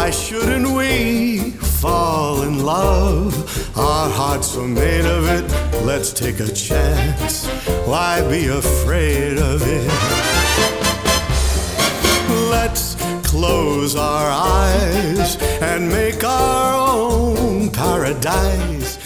Why shouldn't we fall in love? Our hearts are made of it. Let's take a chance. Why be afraid of it? Let's close our eyes and make our own paradise.